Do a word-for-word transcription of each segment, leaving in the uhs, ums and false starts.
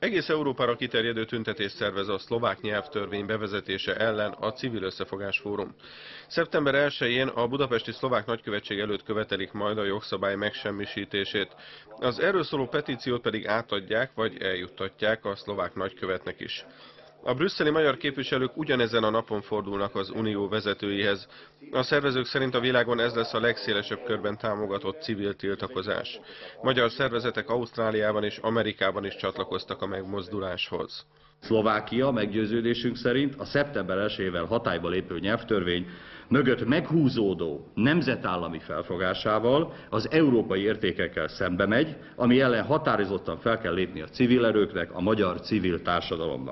Egész Európára kiterjedő tüntetést szervez a szlovák nyelvtörvény bevezetése ellen a Civil Összefogás Fórum. szeptember elsején a budapesti szlovák nagykövetség előtt követelik majd a jogszabály megsemmisítését. Az erről szóló petíciót pedig átadják vagy eljuttatják a szlovák nagykövetnek is. A brüsszeli magyar képviselők ugyanezen a napon fordulnak az unió vezetőihez. A szervezők szerint a világon ez lesz a legszélesebb körben támogatott civil tiltakozás. Magyar szervezetek Ausztráliában és Amerikában is csatlakoztak a megmozduláshoz. Szlovákia meggyőződésünk szerint a szeptember elsejével hatályba lépő nyelvtörvény mögött meghúzódó nemzetállami felfogásával az európai értékekkel szembe megy, ami ellen határozottan fel kell lépni a civil erőknek, a magyar civil társadalomnak.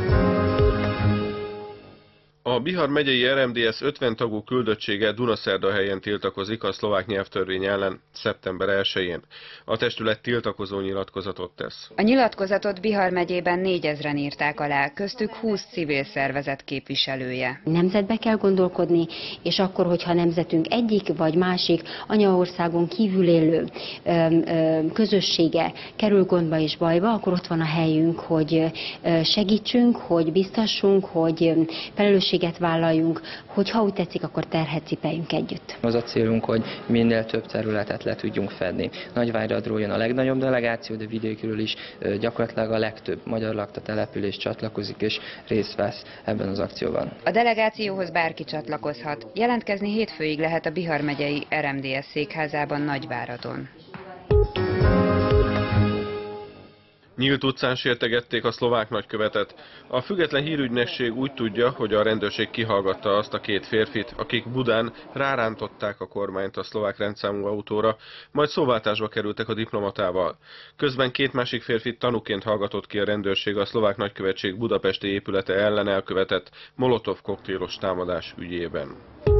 A Bihar megyei er em dé es ötven tagú küldöttsége Dunaszerdahelyen tiltakozik a szlovák nyelvtörvény ellen szeptember elsején. A testület tiltakozó nyilatkozatot tesz. A nyilatkozatot Bihar megyében négyezren írták alá, köztük húsz civil szervezet képviselője. Nemzetbe kell gondolkodni, és akkor, hogyha nemzetünk egyik vagy másik anyaországon kívül élő ö, ö, közössége kerül gondba és bajba, akkor ott van a helyünk, hogy segítsünk, hogy biztassunk, hogy felelősség vállaljunk, hogy ha úgy tetszik, akkor terhet cipeljünk együtt. Az a célunk, hogy minél több területet le tudjunk fedni. Nagyváradról jön a legnagyobb delegáció, de vidékről is gyakorlatilag a legtöbb magyar lakta település csatlakozik és részt vesz ebben az akcióban. A delegációhoz bárki csatlakozhat. Jelentkezni hétfőig lehet a Bihar megyei er em dé es székházában Nagyváradon. Nyílt utcán sértegették a szlovák nagykövetet. A független hírügynökség úgy tudja, hogy a rendőrség kihallgatta azt a két férfit, akik Budán rárántották a kormányt a szlovák rendszámú autóra, majd szóváltásba kerültek a diplomatával. Közben két másik férfit tanúként hallgatott ki a rendőrség a szlovák nagykövetség budapesti épülete ellen elkövetett molotov koktélos támadás ügyében.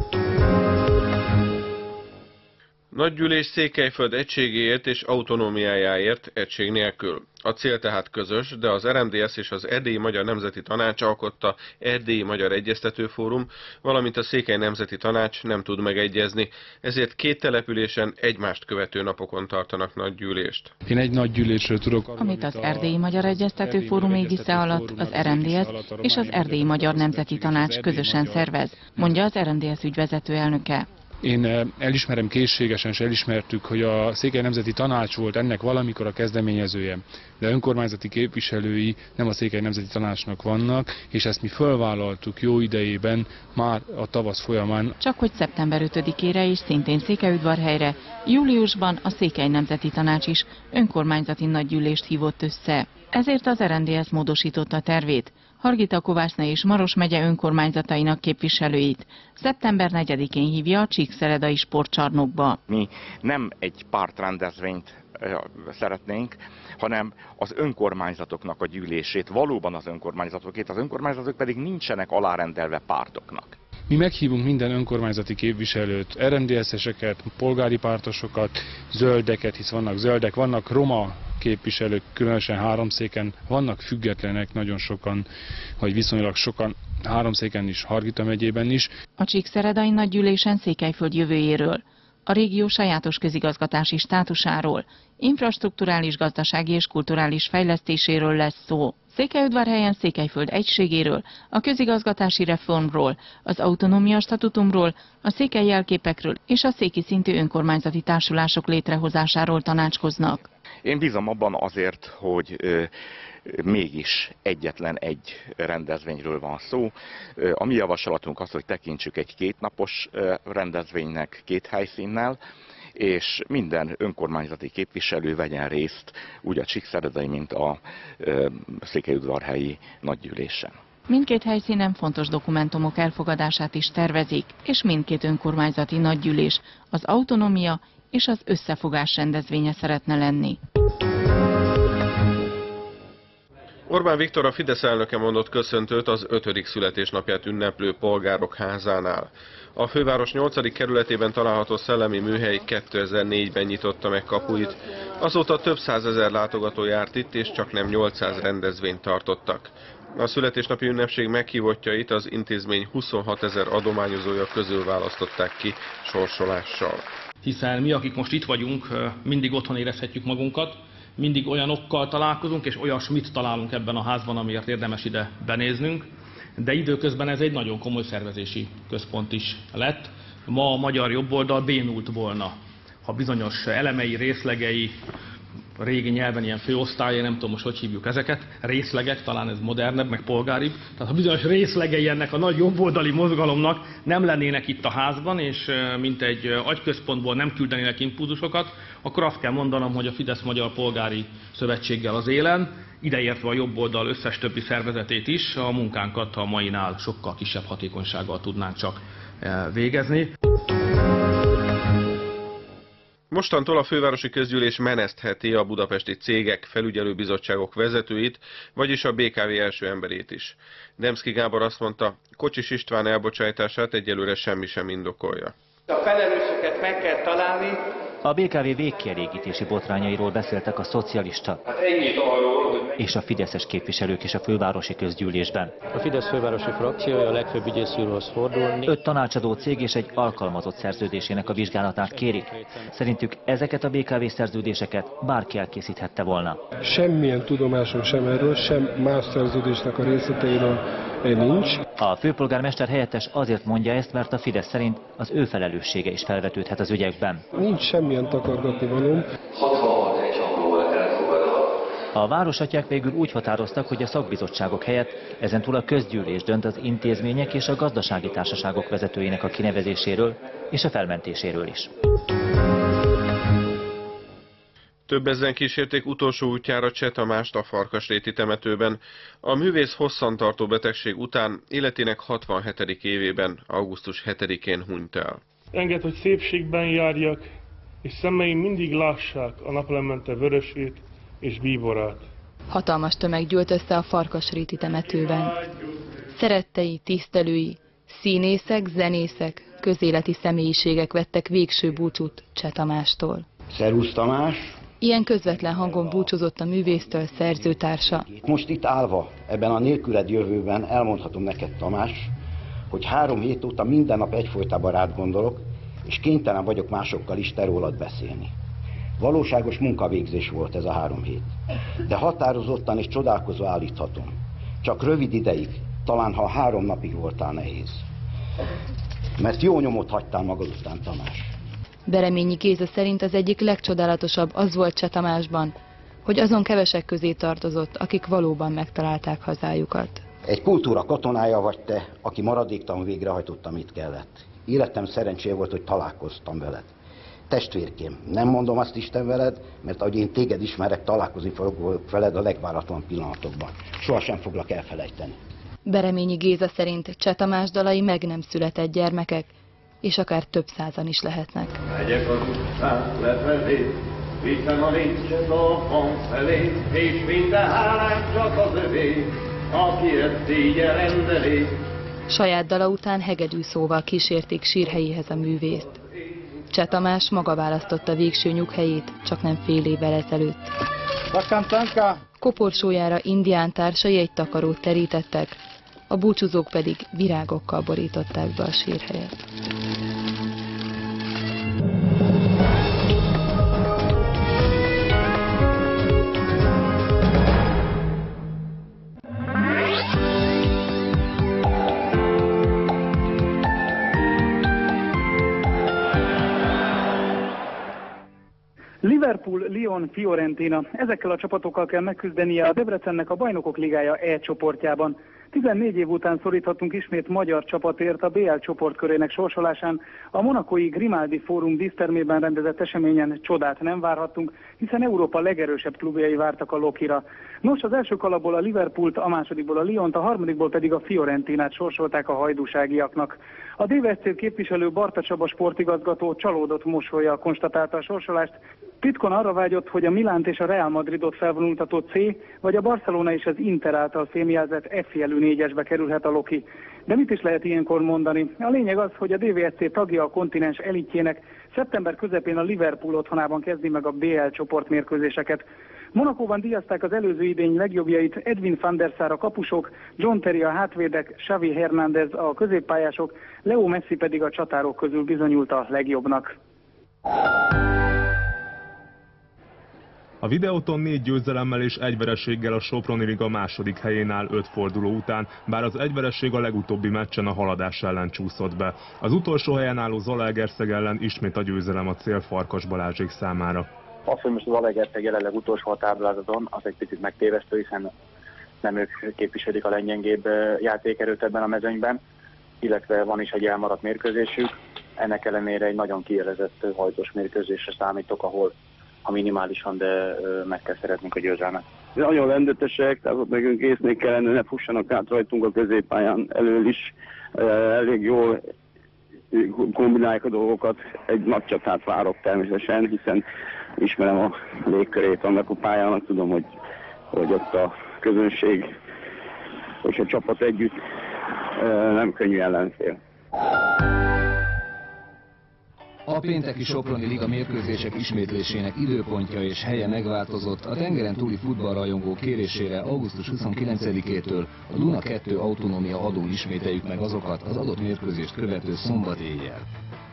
Nagygyűlés Székelyföld egységéért és autonómiájáért egység nélkül. A cél tehát közös, de az er em dé es és az Erdélyi Magyar Nemzeti Tanács alkotta Erdélyi Magyar Egyeztető Fórum, valamint a Székely Nemzeti Tanács nem tud megegyezni, ezért két településen egymást követő napokon tartanak nagygyűlést. Én egy nagygyűlésről tudok arról, amit az Erdélyi Magyar Egyeztető Fórum égisze alatt az er em dé es és az Erdélyi Magyar Nemzeti Tanács közösen szervez, mondja az er em dé es ügyvezető elnöke. Én elismerem készségesen, és elismertük, hogy a Székely Nemzeti Tanács volt ennek valamikor a kezdeményezője, de önkormányzati képviselői nem a Székely Nemzeti Tanácsnak vannak, és ezt mi fölvállaltuk jó idejében, már a tavasz folyamán. Csak hogy szeptember ötödikére és szintén Székelyudvarhelyre, júliusban a Székely Nemzeti Tanács is önkormányzati nagygyűlést hívott össze. Ezért az er em dé es módosította a tervét. Hargita Kovászna és Maros megye önkormányzatainak képviselőit szeptember negyedikén hívja a Csíkszeredai sportcsarnokba. Mi nem egy pártrendezvényt szeretnénk, hanem az önkormányzatoknak a gyűlését, valóban az önkormányzatokét, az önkormányzatok pedig nincsenek alárendelve pártoknak. Mi meghívunk minden önkormányzati képviselőt, er em dé es-eseket, polgári pártosokat, zöldeket, hisz vannak zöldek, vannak roma képviselők, különösen Háromszéken, vannak függetlenek nagyon sokan, vagy viszonylag sokan Háromszéken is, Hargita megyében is. A Csíkszeredai nagygyűlésen Székelyföld jövőjéről, a régió sajátos közigazgatási státusáról, infrastrukturális, gazdasági és kulturális fejlesztéséről lesz szó. Székelyudvarhelyen Székelyföld egységéről, a közigazgatási reformról, az autonómia statutumról, a székely jelképekről és a széki szintű önkormányzati társulások létrehozásáról tanácskoznak. Én bízom abban azért, hogy ö, mégis egyetlen egy rendezvényről van szó. A mi javaslatunk az, hogy tekintsük egy kétnapos rendezvénynek két helyszínnel, és minden önkormányzati képviselő vegyen részt úgy a Csíkszeredai, mint a Székelyudvarhelyi nagygyűlésen. Mindkét helyszínen fontos dokumentumok elfogadását is tervezik, és mindkét önkormányzati nagygyűlés az autonómia és az összefogás rendezvénye szeretne lenni. Orbán Viktor, a Fidesz elnöke mondott köszöntőt az ötödik születésnapját ünneplő Polgárok Házánál. A főváros nyolcadik kerületében található szellemi műhely kétezer-négyben nyitotta meg kapuit. Azóta több százezer látogató járt itt, és csak nem nyolcszáz rendezvényt tartottak. A születésnapi ünnepség meghívottjait az intézmény huszonhatezer adományozója közül választották ki sorsolással. Hiszen mi, akik most itt vagyunk, mindig otthon érezhetjük magunkat, mindig olyanokkal találkozunk, és olyasmit találunk ebben a házban, amiért érdemes ide benéznünk, de időközben ez egy nagyon komoly szervezési központ is lett. Ma a magyar jobboldal bénult volna, ha bizonyos elemei, részlegei, régi nyelven ilyen főosztályai, nem tudom most hogy hívjuk ezeket, részlegek, talán ez modernebb, meg polgáribb. Tehát ha bizonyos részlegei ennek a nagy jobboldali mozgalomnak nem lennének itt a házban, és mint egy agyközpontból nem küldenének impulzusokat, akkor azt kell mondanom, hogy a Fidesz Magyar Polgári Szövetséggel az élen, ideértve a jobboldal összes többi szervezetét is, a munkánkat a mainál sokkal kisebb hatékonysággal tudnánk csak végezni. Mostantól a fővárosi közgyűlés menesztheti a budapesti cégek, felügyelőbizottságok vezetőit, vagyis a bé ká vé első emberét is. Demszky Gábor azt mondta, Kocsis István elbocsátását egyelőre semmi sem indokolja. A felelősöket meg kell találni. A bé ká vé végkielégítési botrányairól beszéltek a szocialista hát ennyit arról, hogy és a fideszes képviselők is a fővárosi közgyűlésben. A Fidesz fővárosi frakciója a legfőbb ügyészúrhoz fordulni. Öt tanácsadó cég és egy alkalmazott szerződésének a vizsgálatát kérik. Szerintük ezeket a bé ká vé szerződéseket bárki elkészíthette volna. Semmilyen tudomásom sem erről, sem más szerződésnek a részleteiről nincs. A főpolgármester helyettes azért mondja ezt, mert a Fidesz szerint az ő felelőssége is felvetődhet az ügyekben. Nincs semmilyen takargatni valóm. A városatyák végül úgy határoztak, hogy a szakbizottságok helyett ezentúl a közgyűlés dönt az intézmények és a gazdasági társaságok vezetőinek a kinevezéséről és a felmentéséről is. Több ezen kísérték utolsó útjára Cseh Tamást a Farkasréti temetőben. A művész hosszantartó betegség után életének hatvanhetedik évében, augusztus hetedikén hunyt el. Engedd, hogy szépségben járjak, és szemeim mindig lássák a naplemente vörösét és bíborát. Hatalmas tömeg gyűlt össze a Farkasréti temetőben. Szerettei, tisztelői, színészek, zenészek, közéleti személyiségek vettek végső búcsút Cseh Tamástól. Szervusz Tamás! Ilyen közvetlen hangon búcsúzott a művésztől szerzőtársa. Most itt állva, ebben a nélküled jövőben elmondhatom neked, Tamás, hogy három hét óta minden nap egyfolytában rád gondolok, és kénytelen vagyok másokkal is te rólad beszélni. Valóságos munkavégzés volt ez a három hét, de határozottan és csodálkozva állíthatom. Csak rövid ideig, talán ha három napig voltál nehéz. Mert jó nyomot hagytál magad után, Tamás. Bereményi Géza szerint az egyik legcsodálatosabb az volt Cseh Tamásban, hogy azon kevesek közé tartozott, akik valóban megtalálták hazájukat. Egy kultúra katonája vagy te, aki maradéktalan végrehajtott, amit kellett. Életem szerencséje volt, hogy találkoztam veled. Testvérkém, nem mondom azt Isten veled, mert ahogy én téged ismerek, találkozni fogok veled a legváratlan pillanatokban. Sohasem foglak elfelejteni. Bereményi Géza szerint Cseh Tamás dalai meg nem született gyermekek, és akár több százan is lehetnek. Megyek az utcán lefelé, viszem a lincset a hang felé, és minden hálás csak az övé, aki ezt szégyen rendelé. Saját dala után hegedű szóval kísérték sírhelyéhez a művészt. Cseh Tamás maga választotta végső nyughelyét, csak nem fél évvel ezelőtt. Koporsójára indián társai egy takarót terítettek, a búcsúzók pedig virágokkal borították be a sírhelyet. Liverpool, Lyon, Fiorentina. Ezekkel a csapatokkal kell megküzdenie a Debrecennek a Bajnokok Ligája E csoportjában. tizennégy év után szoríthatunk ismét magyar csapatért a bé el csoportkörének sorsolásán. A monakói Grimaldi Fórum dísztermében rendezett eseményen csodát nem várhattunk, hiszen Európa legerősebb klubjai vártak a Lokira. Nos, az első kalapból a Liverpoolt, a másodikból a Lyont, a harmadikból pedig a Fiorentinát sorsolták a hajdúságiaknak. A dé vé es cé képviselő Barta Csaba sportigazgató csalódott mosollyal konstatálta a sorsolást. Titkon arra vágyott, hogy a Milánt és a Real Madridot felvonultató C, vagy a Barcelona és az Inter által fémjelzett F jelű négyesbe kerülhet a Loki. De mit is lehet ilyenkor mondani? A lényeg az, hogy a dé vé es cé tagja a kontinens elitjének szeptember közepén a Liverpool otthonában kezdi meg a bé el csoportmérkőzéseket. Monakóban díjazták az előző idény legjobbjait Edwin van der Sar a kapusok, John Terry a hátvédek, Xavi Hernández a középpályások, Leo Messi pedig a csatárok közül bizonyult a legjobbnak. A videóton négy győzelemmel és egy vereséggel a Soproni Liga második helyén áll öt forduló után, bár az egy vereség a legutóbbi meccsen a haladás ellen csúszott be. Az utolsó helyen álló Zalaegerszeg ellen ismét a győzelem a cél Farkas Balázsék számára. Az, hogy most az Zalaegerszeg jelenleg utolsó a táblázaton, az egy picit megtévesztő, hiszen nem ők képviselik a leggyengébb játékerőt ebben a mezőnyben, illetve van is egy elmaradt mérkőzésük. Ennek ellenére egy nagyon kiélezett hajtós mérkőzésre számítok, ahol ha minimálisan, de meg kell szeretnénk a győzelmet. Nagyon lendületesek, tehát ott nekünk észnél kellene, ne fussanak át rajtunk a középpályán elől is. Elég jól kombinálják a dolgokat. Egy nagy csatát várok természetesen, hiszen ismerem a légkörét annak a pályának, tudom, hogy, hogy ott a közönség és a csapat együtt nem könnyű ellenfél. A pénteki Soproni Liga mérkőzések ismétlésének időpontja és helye megváltozott. A tengeren túli futballrajongók kérésére augusztus huszonkilencedikétől a Duna kettő autonómia adón ismételjük meg azokat az adott mérkőzést követő szombat éjjel.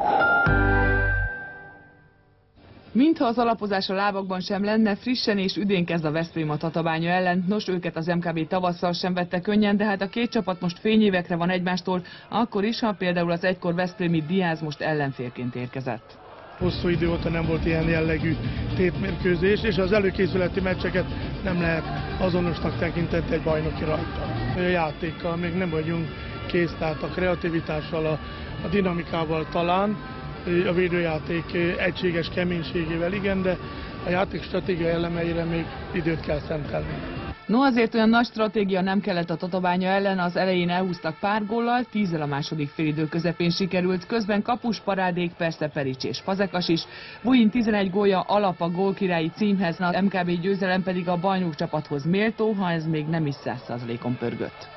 Mintha az alapozás a lábakban sem lenne, frissen és üdén kezd a Veszprém a Tatabánya ellen. Nos, őket az em ká bé tavasszal sem vette könnyen, de hát a két csapat most fényévekre van egymástól, akkor is, ha például az egykor veszprémi Diáz most ellenfélként érkezett. Hosszú idő óta nem volt ilyen jellegű tétmérkőzés, és az előkészületi meccseket nem lehet azonosnak tekinteni egy bajnoki rajta. A játékkal még nem vagyunk kész, tehát a kreativitással, a, a dinamikával talán, a védőjáték egységes keménységével igen, de a játék stratégia elemeire még időt kell szentelni. No, azért olyan nagy stratégia nem kellett a Tatabánya ellen, az elején elhúztak pár góllal, tízzel a második félidő közepén sikerült, közben kapus parádék, persze Perics és Fazekas is. Buin tizenegy gólja alap a gólkirályi címhez, az em ká bé győzelem pedig a bajnok csapathoz méltó, ha ez még nem is száz százalékon pörgött.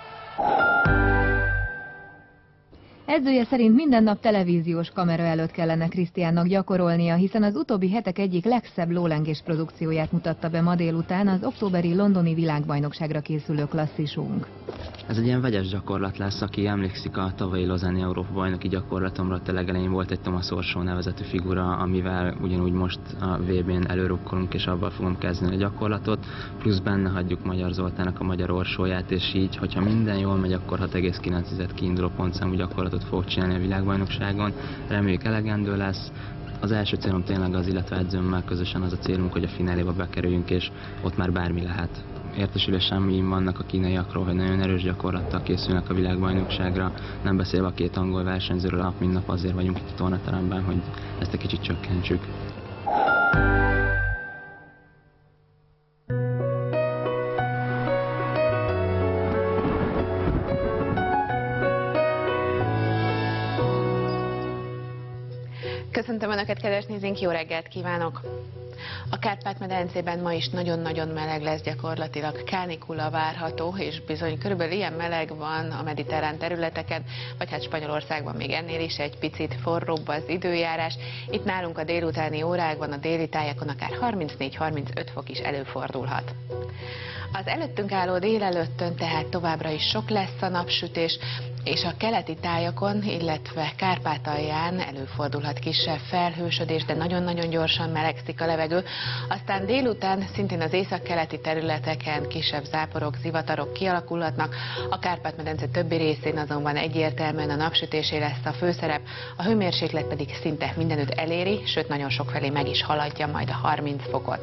Edzője szerint minden nap televíziós kamera előtt kellene Krisztiánnak gyakorolnia, hiszen az utóbbi hetek egyik legszebb lólengés produkcióját mutatta be ma délután az októberi londoni világbajnokságra készülő klasszisunk. Ez egy ilyen vegyes gyakorlat lesz, aki emlékszik a tavalyi Lausanne Európa bajnoki gyakorlatomra, ott a legelején volt egy Thomas Orsó nevezetű figura, amivel ugyanúgy most a vé bén előrukkolunk, és abban fogom kezdeni a gyakorlatot, plusz benne hagyjuk Magyar Zoltának a magyar Orsóját, és így, hogyha minden jól megy, akkor hat egész kilenc kiinduló pontszámú gyakorlatot fogok csinálni a világbajnokságon. Reméljük elegendő lesz. Az első célom tényleg az, illetve edzőmmel közösen az a célunk, hogy a fináléba bekerüljünk, és ott már bármi lehet. Értesüléseim vannak a kínaiakról, hogy nagyon erős gyakorlattal készülnek a világbajnokságra, nem beszélve a két angol versenyzőről, nap mint nap azért vagyunk itt a tornateremben, hogy ezt egy kicsit csökkentsük. Köszöntöm Önöket, kedves nézőink, jó reggelt kívánok! A Kárpát-medencében ma is nagyon-nagyon meleg lesz, gyakorlatilag kánikula várható, és bizony körülbelül ilyen meleg van a mediterrán területeken, vagy hát Spanyolországban még ennél is egy picit forróbb az időjárás. Itt nálunk a délutáni órákban, a déli tájakon akár harmincnégy-harmincöt fok is előfordulhat. Az előttünk álló délelőttön tehát továbbra is sok lesz a napsütés, és a keleti tájakon, illetve Kárpátalján előfordulhat kisebb felhősödés, de nagyon-nagyon gyorsan melegszik a levegő. Aztán délután szintén az északkeleti területeken kisebb záporok, zivatarok kialakulhatnak, a Kárpát-medence többi részén azonban egyértelműen a napsütésé lesz a főszerep, a hőmérséklet pedig szinte mindenütt eléri, sőt nagyon sokfelé meg is haladja majd a harminc fokot.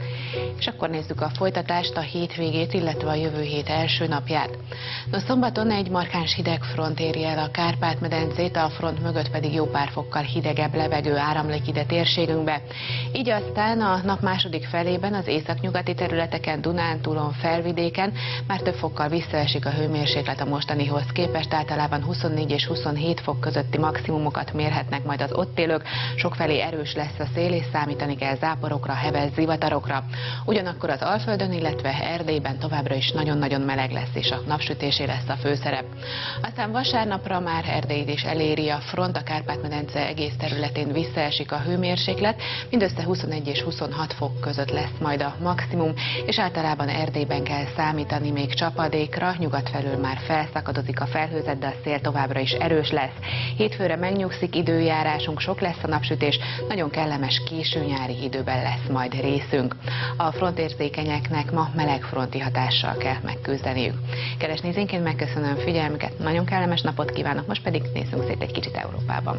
És akkor nézzük a folytatást, a hétvégét, illetve a jövő hét első napját. No, szombaton egy markáns hidegfront éri el a Kárpát-medencét, a front mögött pedig jó pár fokkal hidegebb levegő áramlik ide térségünkbe. Így aztán a nap második felében az északnyugati területeken, Dunántúlon, Felvidéken már több fokkal visszaesik a hőmérséklet a mostanihoz képest, általában huszonnégy és huszonhét fok közötti maximumokat mérhetnek majd az ott élők, sokfelé erős lesz a szél, és számítani kell záporokra, heves zivatarokra. Ugyanakkor az Alföldön, illetve Erdélyben továbbra is nagyon-nagyon meleg lesz, és a napsütésé lesz a főszerep. Aztán vasárnapra már Erdélyt is eléri a front, a Kárpát-medence egész területén visszaesik a hőmérséklet, mindössze huszonegy és huszonhat fok között lesz majd a maximum, és általában Erdélyben kell számítani még csapadékra, nyugat felől már felszakadozik a felhőzet, de a szél továbbra is erős lesz. Hétfőre megnyugszik időjárásunk, sok lesz a napsütés, nagyon kellemes késő nyári időben lesz majd részünk. A frontérzékenyeknek ma melegfronti hatással kell megküzdeniük. Kedves nézőink, megköszönöm figyelmüket, nagyon kellemes napot kívánok, most pedig nézzünk szét egy kicsit Európában.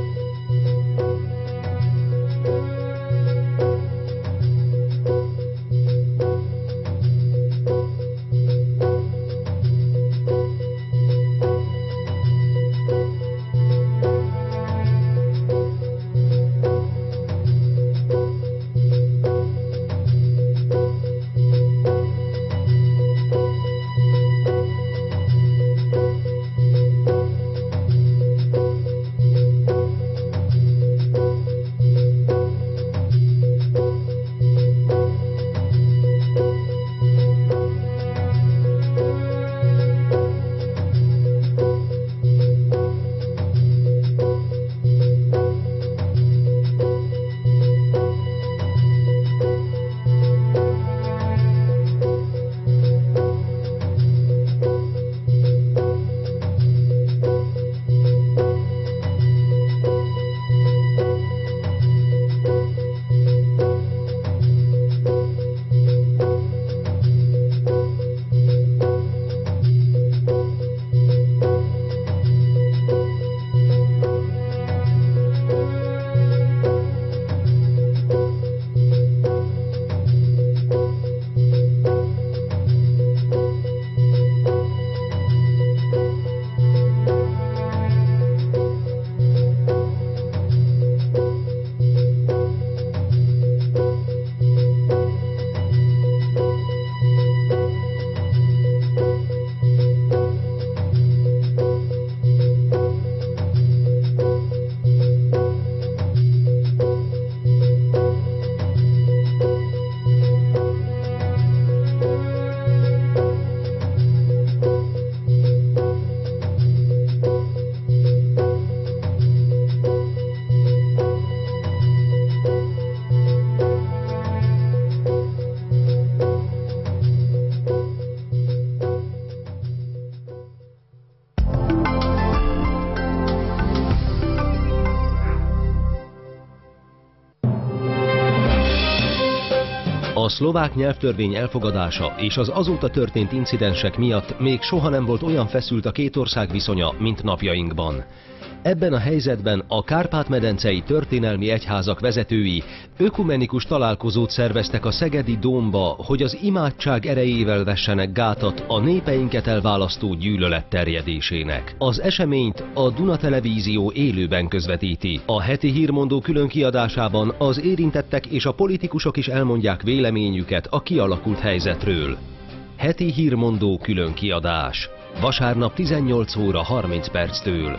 A szlovák nyelvtörvény elfogadása és az azóta történt incidensek miatt még soha nem volt olyan feszült a két ország viszonya, mint napjainkban. Ebben a helyzetben a Kárpát-medencei történelmi egyházak vezetői ökumenikus találkozót szerveztek a szegedi dómba, hogy az imádság erejével vessenek gátat a népeinket elválasztó gyűlölet terjedésének. Az eseményt a Duna Televízió élőben közvetíti. A heti hírmondó külön kiadásában az érintettek és a politikusok is elmondják véleményüket a kialakult helyzetről. Heti hírmondó külön kiadás. Vasárnap tizennyolc óra harminc perctől.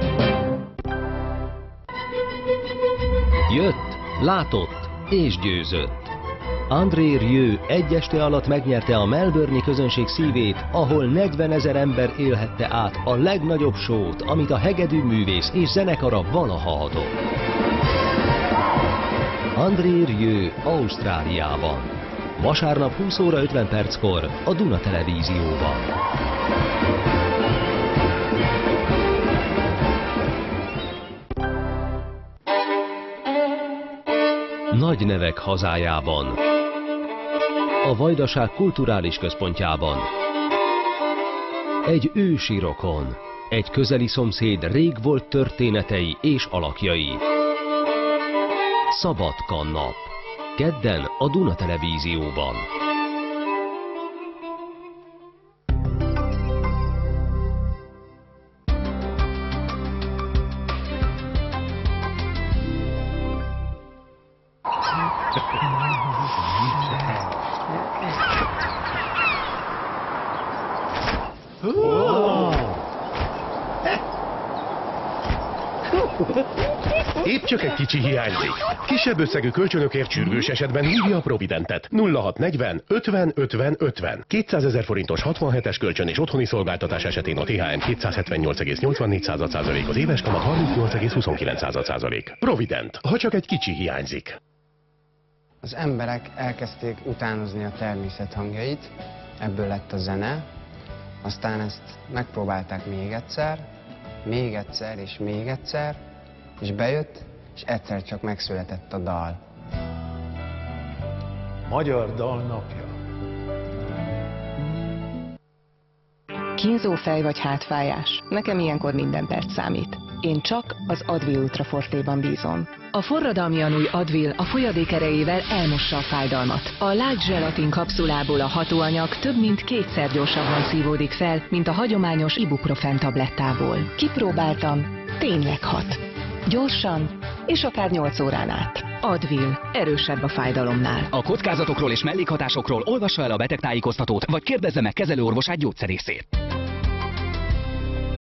Jött, látott és győzött. André Rieu egy este alatt megnyerte a melbourne-i közönség szívét, ahol negyvenezer ember élhette át a legnagyobb sót, amit a hegedű művész és zenekara valaha adott. André Rieu Ausztráliában. Vasárnap húsz óra ötven perckor a Duna Televízióban. Nagy nevek hazájában. A Vajdaság kulturális központjában. Egy ősi rokon. Egy közeli szomszéd rég volt történetei és alakjai. Szabadka nap. Kedden a Duna Televízióban. Épp csak egy kicsi hiányzik. Kisebb összegű kölcsönökért sürgős esetben hívja a Providentet. nulla hat negyven ötven ötven ötven. kétszázezer forintos hatvanhetes kölcsön és otthoni szolgáltatás esetén a té há em kétszázhetvennyolc egész nyolcvannégy százalék, az éves kamat harmincnyolc egész huszonkilenc százalék. Provident, ha csak egy kicsi hiányzik. Az emberek elkezdték utánozni a természet hangjait, ebből lett a zene, aztán ezt megpróbálták még egyszer, még egyszer és még egyszer, és bejött, és egyszer csak megszületett a dal. Magyar Dal Napja. Kínzó fej vagy hátfájás. Nekem ilyenkor minden perc számít. Én csak az Advil Ultra Fortéban bízom. A forradalmian új Advil a folyadék erejével elmossa a fájdalmat. A lágy zselatin kapszulából a hatóanyag több mint kétszer gyorsabban szívódik fel, mint a hagyományos ibuprofen tablettából. Kipróbáltam, tényleg hat. Gyorsan, és akár nyolc órán át. Advil, erősebb a fájdalomnál. A kockázatokról és mellékhatásokról olvassa el a betegtájékoztatót, vagy kérdezze meg kezelőorvosát, gyógyszerészét.